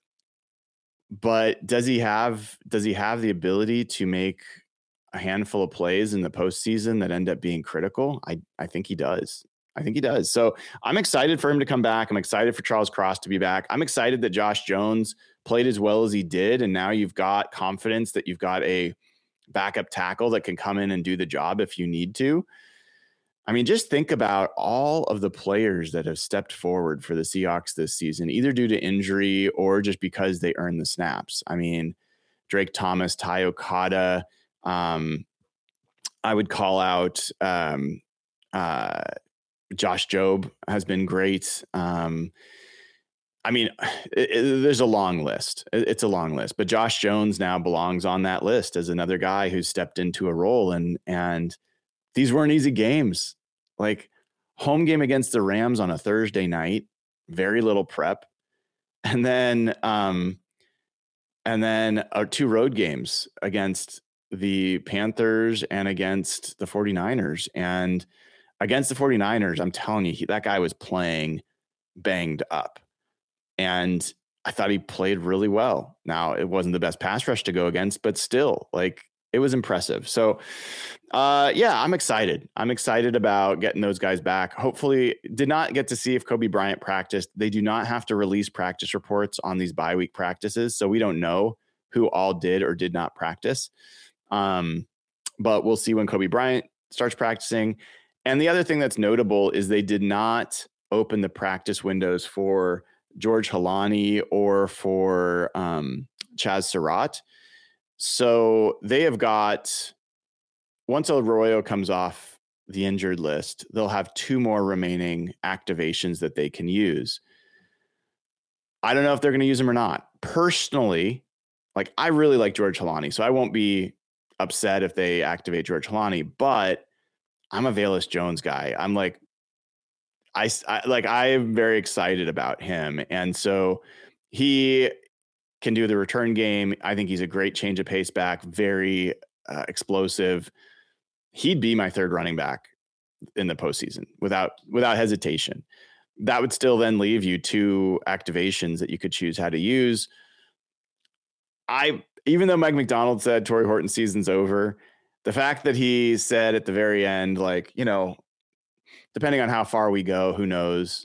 But does he have does he have the ability to make a handful of plays in the postseason that end up being critical? I, I think he does. I think he does. So I'm excited for him to come back. I'm excited for Charles Cross to be back. I'm excited that Josh Jones played as well as he did. And now you've got confidence that you've got a backup tackle that can come in and do the job if you need to. I mean, just think about all of the players that have stepped forward for the Seahawks this season, either due to injury or just because they earned the snaps. I mean, Drake Thomas, Ty Okada. Um, I would call out um, uh, Josh Jobe has been great. Um, I mean, it, it, there's a long list. It, it's a long list, but Josh Jones now belongs on that list as another guy who's stepped into a role. And, and these weren't easy games. Like home game against the Rams on a Thursday night, very little prep. And then, um, and then our two road games against the Panthers and against the 49ers. And against the 49ers, I'm telling you, he, that guy was playing banged up. And I thought he played really well. Now, it wasn't the best pass rush to go against, but still, like, it was impressive. So, uh, yeah, I'm excited. I'm excited about getting those guys back. Hopefully, did not get to see if Kobe Bryant practiced. They do not have to release practice reports on these bye week practices, so we don't know who all did or did not practice. Um, but we'll see when Kobe Bryant starts practicing. And the other thing that's notable is they did not open the practice windows for George Holani or for um, Chaz Surratt. So they have got, once Arroyo comes off the injured list, they'll have two more remaining activations that they can use. I don't know if they're going to use them or not. Personally, like I really like George Holani, so I won't be upset if they activate George Holani, but I'm a Velus Jones guy. I'm like, I, I like, I am very excited about him. And so he can do the return game. I think he's a great change of pace back, very uh, explosive. He'd be my third running back in the postseason without, without hesitation. That would still then leave you two activations that you could choose how to use. I, even though Mike McDonald said Torrey Horton's season's over, the fact that he said at the very end, like, you know, depending on how far we go, who knows?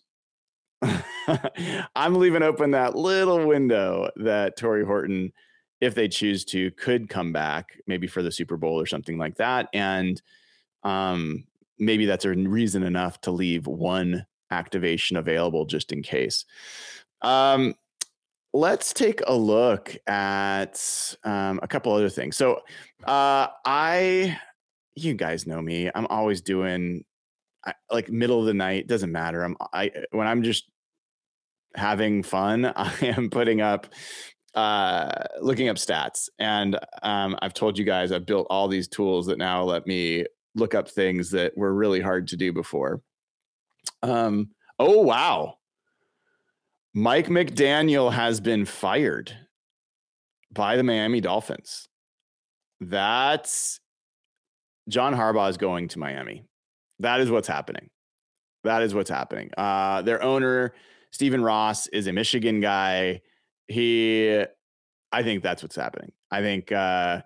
I'm leaving open that little window that Torrey Horton, if they choose to, could come back maybe for the Super Bowl or something like that. And um, maybe that's a reason enough to leave one activation available just in case. Um, let's take a look at um, a couple other things. So uh, I, you guys know me, I'm always doing I, like middle of the night, doesn't matter. I'm I when I'm just having fun, I am putting up uh looking up stats. And um I've told you guys I've built all these tools that now let me look up things that were really hard to do before. Um oh wow. Mike McDaniel has been fired by the Miami Dolphins. That's John Harbaugh is going to Miami. That is what's happening. That is what's happening. Uh, their owner, Stephen Ross, is a Michigan guy. He, I think that's what's happening. I think, uh,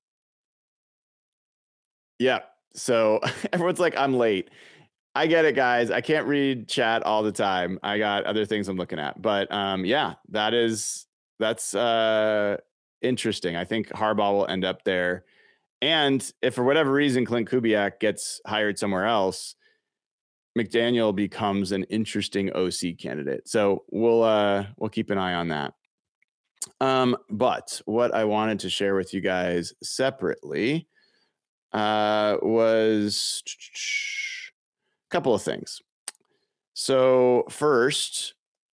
yeah. So everyone's like, I'm late. I get it, guys. I can't read chat all the time. I got other things I'm looking at. But um, yeah, that is, that's uh, interesting. I think Harbaugh will end up there. And if for whatever reason Clint Kubiak gets hired somewhere else, McDaniel becomes an interesting O C candidate. So we'll uh, we'll keep an eye on that. Um, but what I wanted to share with you guys separately uh, was a couple of things. So first,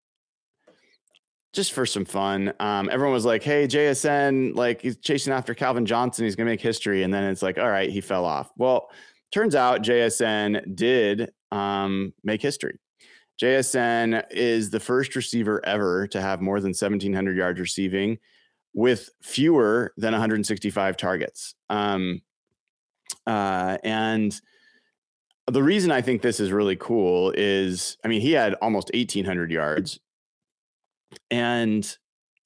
just for some fun, um, everyone was like, hey, J S N, like he's chasing after Calvin Johnson. He's going to make history. And then it's like, all right, he fell off. Well, turns out J S N did um, make history. J S N is the first receiver ever to have more than seventeen hundred yards receiving with fewer than one hundred sixty-five targets. Um, uh, and the reason I think this is really cool is, I mean, he had almost eighteen hundred yards. And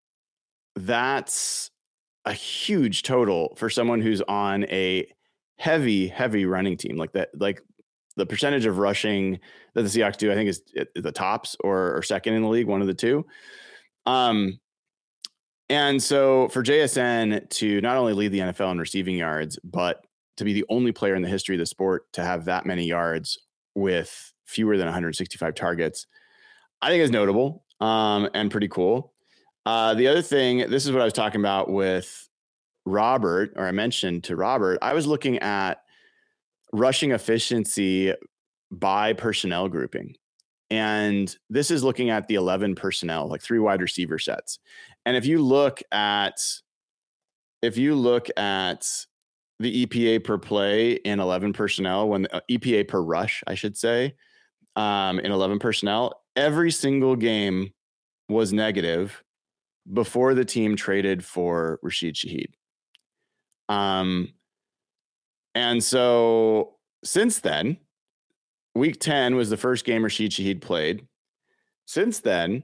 that's a huge total for someone who's on a heavy, heavy running team like that. Like the percentage of rushing that the Seahawks do, I think is the tops or, or second in the league, one of the two. Um, and so for J S N to not only lead the N F L in receiving yards, but to be the only player in the history of the sport to have that many yards with fewer than one hundred sixty-five targets, I think is notable. Um, and pretty cool. Uh, the other thing, this is what I was talking about with Robert, or I mentioned to Robert, I was looking at rushing efficiency by personnel grouping. And this is looking at the eleven personnel, like three wide receiver sets. And if you look at, if you look at the E P A per play in eleven personnel, when uh, E P A per rush, I should say, um, in eleven personnel, every single game was negative before the team traded for Rashid Shaheed. Um, and so since then, week ten was the first game Rashid Shaheed played. Since then,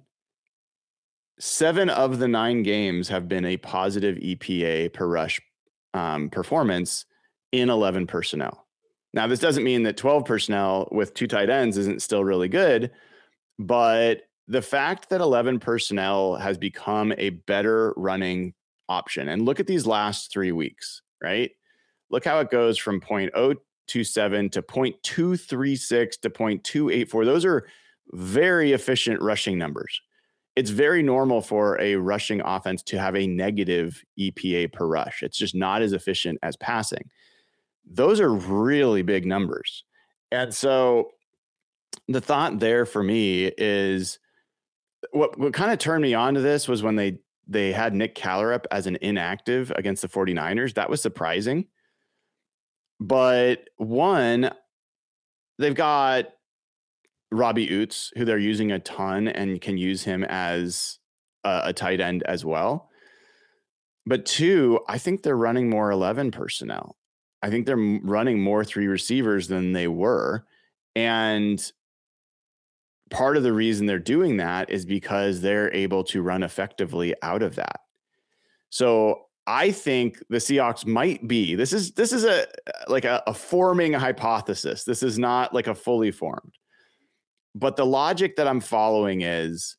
seven of the nine games have been a positive E P A per rush um, performance in eleven personnel. Now, this doesn't mean that twelve personnel with two tight ends isn't still really good, but the fact that eleven personnel has become a better running option, and look at these last three weeks, right? Look how it goes from point oh two seven to point two three six to point two eight four. Those are very efficient rushing numbers. It's very normal for a rushing offense to have a negative E P A per rush. It's just not as efficient as passing. Those are really big numbers. And so the thought there for me is what, what kind of turned me on to this was when they, they had Nick Callerup as an inactive against the 49ers. That was surprising. But one, they've got Robbie Oots, who they're using a ton and can use him as a, a tight end as well. But two, I think they're running more eleven personnel. I think they're running more three receivers than they were. And part of the reason they're doing that is because they're able to run effectively out of that. So I think the Seahawks might be, this is, this is a, like a, a forming hypothesis. This is not like a fully formed. But the logic that I'm following is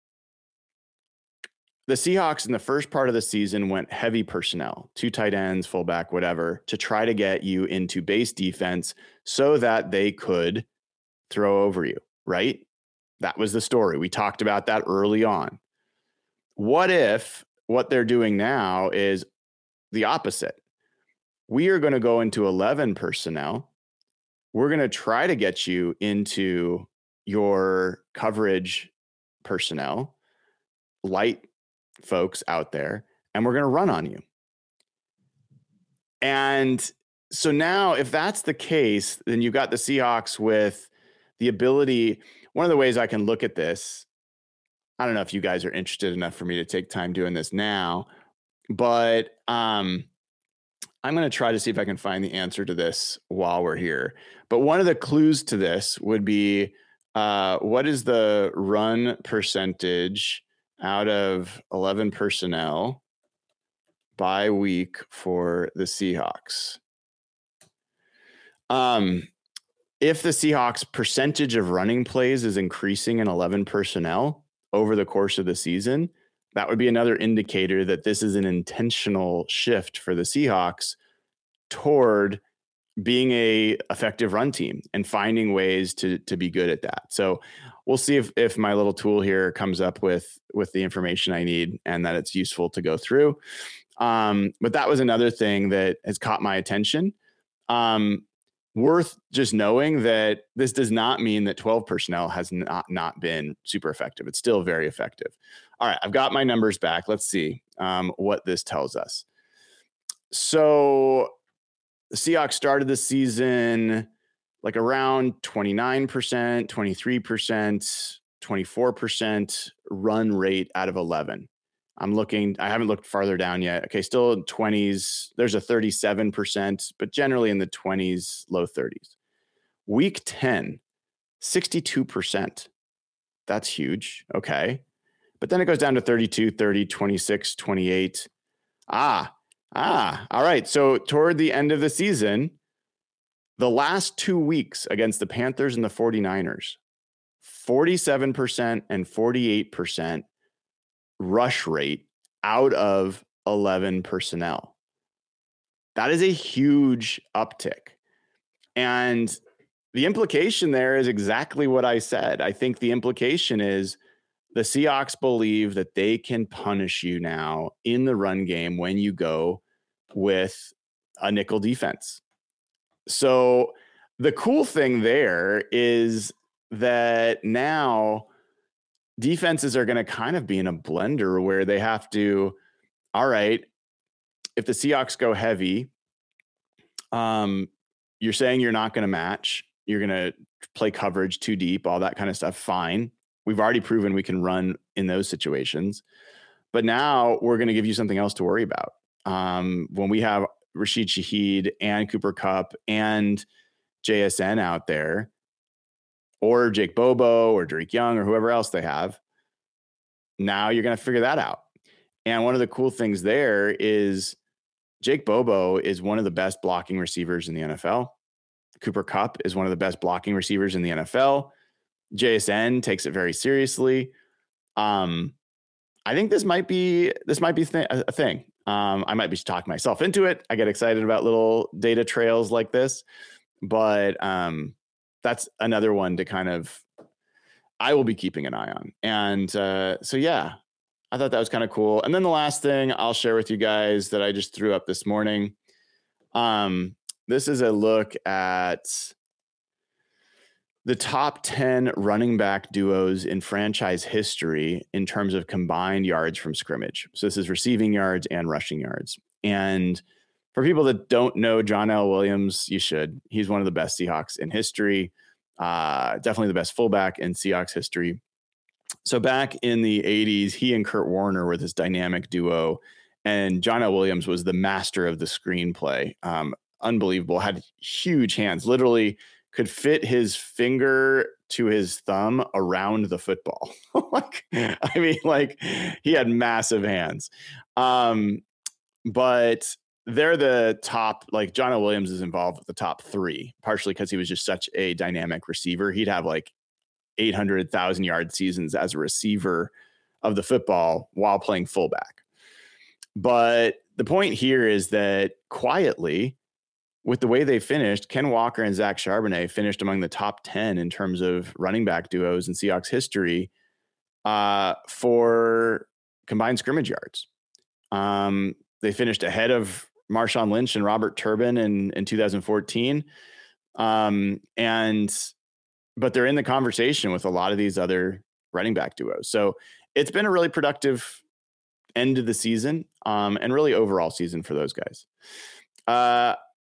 the Seahawks in the first part of the season went heavy personnel, two tight ends, fullback, whatever, to try to get you into base defense so that they could throw over you, right? That was the story. We talked about that early on. What if what they're doing now is the opposite? We are going to go into eleven personnel. We're going to try to get you into your coverage personnel, light folks out there, and we're going to run on you. And so now if that's the case, then you've got the Seahawks with the ability. One of the ways I can look at this, I don't know if you guys are interested enough for me to take time doing this now, but um, I'm going to try to see if I can find the answer to this while we're here. But one of the clues to this would be, Uh, what is the run percentage out of eleven personnel by week for the Seahawks? Um, if the Seahawks percentage of running plays is increasing in eleven personnel over the course of the season, that would be another indicator that this is an intentional shift for the Seahawks toward being a effective run team and finding ways to, to be good at that. So we'll see if, if my little tool here comes up with, with the information I need and that it's useful to go through. Um, but that was another thing that has caught my attention. Um, worth just knowing that this does not mean that twelve personnel has not, not been super effective. It's still very effective. All right, I've got my numbers back. Let's see um, what this tells us. So the Seahawks started the season like around twenty-nine percent, twenty-three percent, twenty-four percent run rate out of eleven. I'm looking, I haven't looked farther down yet. Okay, still in twenties. There's a thirty-seven percent, but generally in the twenties, low thirties. Week ten, sixty-two percent. That's huge. Okay. But then it goes down to thirty-two, thirty, twenty-six, twenty-eight. Ah, Ah, all right. So toward the end of the season, the last two weeks against the Panthers and the 49ers, forty-seven percent and forty-eight percent rush rate out of eleven personnel. That is a huge uptick. And the implication there is exactly what I said. I think the implication is the Seahawks believe that they can punish you now in the run game when you go with a nickel defense. So the cool thing there is that now defenses are going to kind of be in a blender where they have to, all right, if the Seahawks go heavy, um, you're saying you're not going to match, you're going to play coverage too deep, all that kind of stuff. Fine. We've already proven we can run in those situations, but now we're going to give you something else to worry about. Um, when we have Rashid Shaheed and Cooper Kupp and J S N out there, or Jake Bobo or Drake Young or whoever else they have, now you're going to figure that out. And one of the cool things there is Jake Bobo is one of the best blocking receivers in the N F L. Cooper Kupp is one of the best blocking receivers in the N F L. J S N takes it very seriously. Um, I think this might be this might be th- a thing. Um, I might be talking myself into it. I get excited about little data trails like this, but um, that's another one to kind of I will be keeping an eye on. And uh, so, yeah, I thought that was kind of cool. And then the last thing I'll share with you guys that I just threw up this morning. Um, this is a look at the top ten running back duos in franchise history in terms of combined yards from scrimmage. So this is receiving yards and rushing yards. And for people that don't know John L. Williams, you should. He's one of the best Seahawks in history. Uh, definitely the best fullback in Seahawks history. So back in the eighties, he and Kurt Warner were this dynamic duo. And John L. Williams was the master of the screenplay. Um, unbelievable. Had huge hands. Literally could fit his finger to his thumb around the football. like, I mean, like he had massive hands. Um, but they're the top, like John L. Williams is involved with the top three, partially because he was just such a dynamic receiver. He'd have like eight hundred thousand yard seasons as a receiver of the football while playing fullback. But the point here is that quietly, with the way they finished, Ken Walker and Zach Charbonnet finished among the top ten in terms of running back duos in Seahawks history uh, for combined scrimmage yards. Um, they finished ahead of Marshawn Lynch and Robert Turbin in, in two thousand fourteen. Um, and, but they're in the conversation with a lot of these other running back duos. So it's been a really productive end of the season um, and really overall season for those guys. Uh,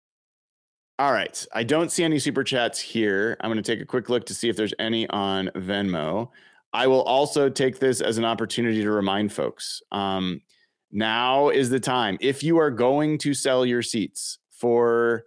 all right. I don't see any super chats here. I'm going to take a quick look to see if there's any on Venmo. I will also take this as an opportunity to remind folks, um, now is the time. If you are going to sell your seats for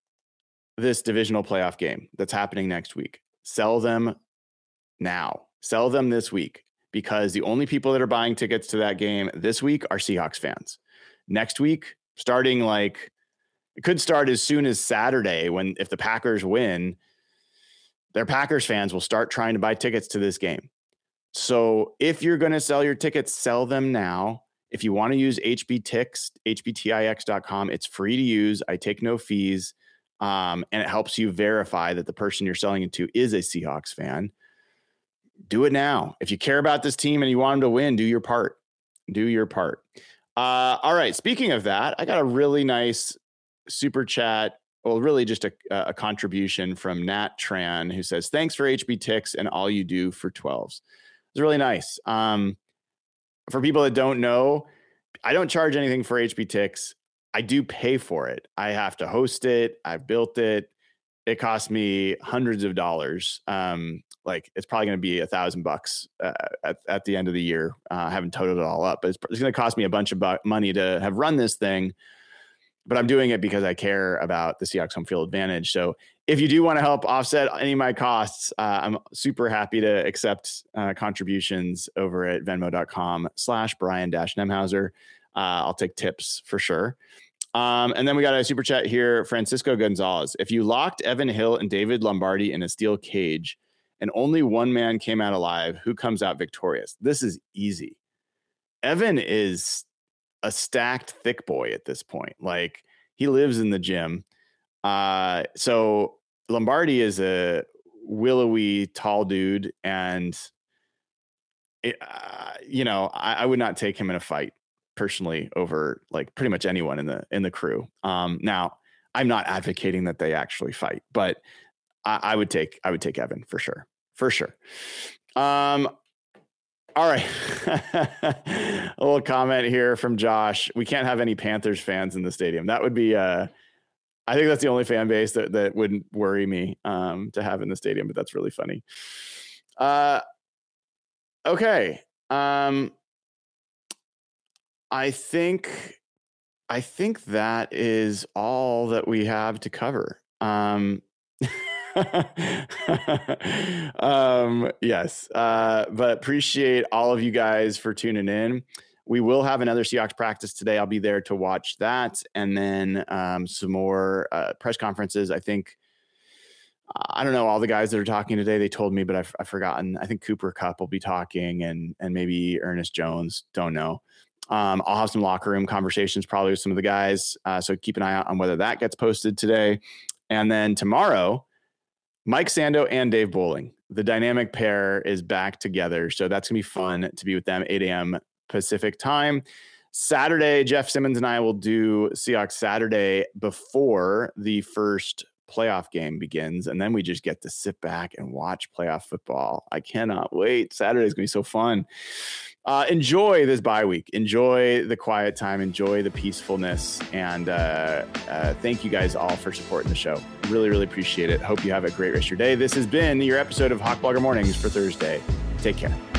this divisional playoff game that's happening next week, sell them now. Sell them this week, because the only people that are buying tickets to that game this week are Seahawks fans. Next week, starting like, it could start as soon as Saturday when, if the Packers win, their Packers fans will start trying to buy tickets to this game. So if you're going to sell your tickets, sell them now. If you want to use H B Tix, H B Tix dot com, it's free to use. I take no fees. Um, and it helps you verify that the person you're selling it to is a Seahawks fan. Do it now. If you care about this team and you want them to win, do your part. Do your part. Uh, all right. Speaking of that, I got a really nice super chat. Well, really just a, a contribution from Nat Tran, who says, thanks for H B Tix and all you do for twelves. It's really nice. Um, For people that don't know, I don't charge anything for H B Tix. I do pay for it. I have to host it. I built it. It cost me hundreds of dollars. Um, like it's probably going to be a thousand bucks uh, at, at the end of the year. Uh, I haven't totaled it all up, but it's, it's going to cost me a bunch of bu- money to have run this thing. But I'm doing it because I care about the Seahawks home field advantage. So if you do want to help offset any of my costs, uh, I'm super happy to accept uh, contributions over at venmo.com slash Brian dash Nemhauser. Uh, I'll take tips for sure. Um, and then we got a super chat here, Francisco Gonzalez. If you locked Evan Hill and David Lombardi in a steel cage and only one man came out alive, who comes out victorious? This is easy. Evan is a stacked thick boy at this point. Like he lives in the gym. Uh, so Lombardi is a willowy tall dude. And, it, uh, you know, I, I would not take him in a fight personally over like pretty much anyone in the, in the crew. Um, now I'm not advocating that they actually fight, but I, I would take, I would take Evan for sure. For sure. Um, all right. A little comment here from Josh. We can't have any Panthers fans in the stadium. That would be, uh, I think that's the only fan base that, that wouldn't worry me um, to have in the stadium, but that's really funny. Uh, okay. Um, I think, I think that is all that we have to cover. Um, um, yes. Uh, but appreciate all of you guys for tuning in. We will have another Seahawks practice today. I'll be there to watch that. And then um, some more uh, press conferences. I think, I don't know all the guys that are talking today. They told me, but I've, I've forgotten. I think Cooper Kupp will be talking and, and maybe Ernest Jones. Don't know. Um, I'll have some locker room conversations probably with some of the guys. Uh, so keep an eye out on whether that gets posted today. And then tomorrow, Mike Sando and Dave Bowling the dynamic pair is back together. So that's going to be fun to be with them, eight a.m. Pacific time. Saturday, Jeff Simmons and I will do Seahawks Saturday before the first playoff game begins. And then we just get to sit back and watch playoff football. I cannot wait. Saturday is going to be so fun. Uh, enjoy this bye week. Enjoy the quiet time. Enjoy the peacefulness. And uh, uh, thank you guys all for supporting the show. Really, really appreciate it. Hope you have a great rest of your day. This has been your episode of Hawk Blogger Mornings for Thursday. Take care.